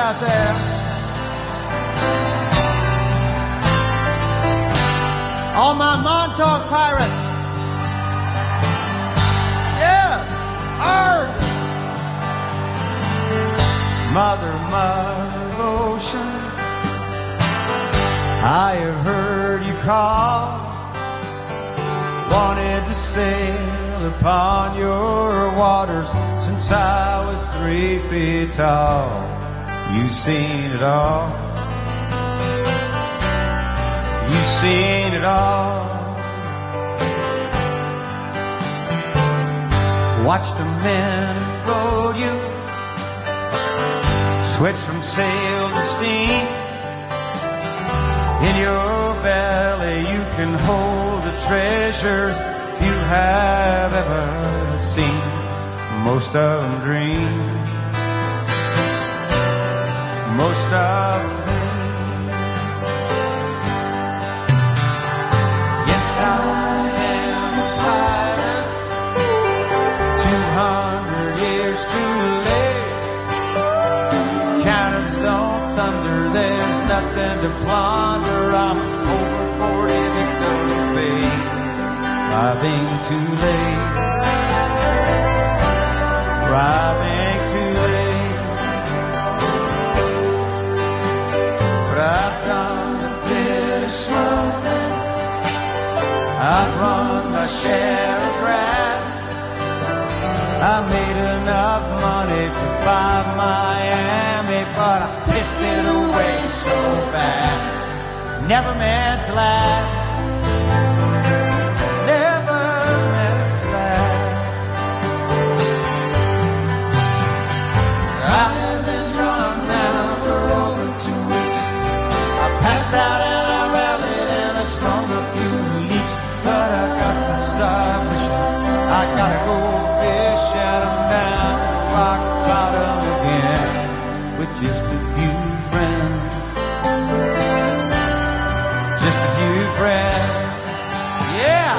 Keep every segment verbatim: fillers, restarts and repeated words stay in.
out there. All my Montauk pirates. Yeah, arg. Mother, mother ocean, I have heard you call. Wanted to sail upon your waters since I was three feet tall. You've seen it all. You've seen it all. Watch the men who rode you switch from sail to steam. In your belly you can hold the treasures you have ever seen. Most of them dream. Most of them dream. Yes, I am a pirate. Two hundred years too late. Cannons don't thunder. There's nothing to plunder. I'm over forty victory fate. Arriving too late. Arriving too late. But I've done a bit of smuggling. I've run my share of grass. I made enough money to buy Miami, but I pissed it away so fast. Never meant to last. Never meant to last. I've been drunk now for over two weeks. I passed out and I rallied and I sprung a few leaks. But I got to start fishing. I gotta go fish and I'm down at rock bottom again with just a few friends. Just a few friends. Yeah.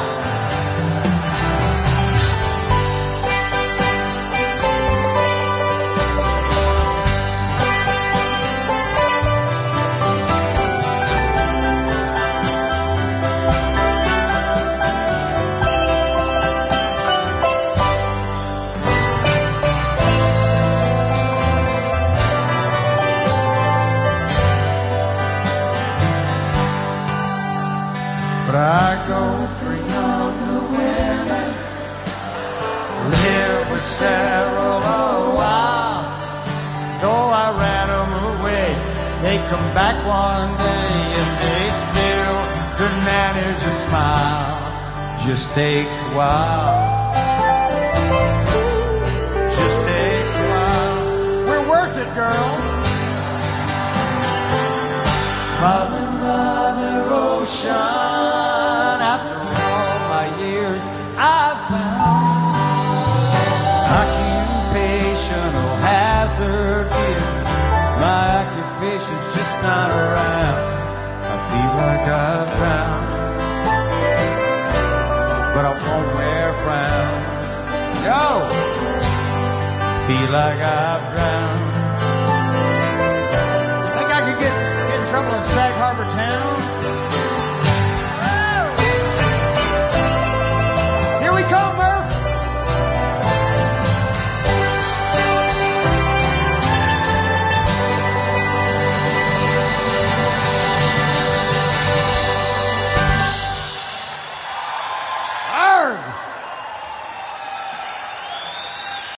But I go for younger women, live with several a while. Though I ran them away, they come back one day and they still could manage a smile. Just takes a while. Just takes a while. We're worth it, girls. Mother, mother ocean, after all my years I've found occupation, oh hazard here. My occupation's just not around. I feel like I've drowned, but I won't wear a frown. Yo! Feel like I've drowned.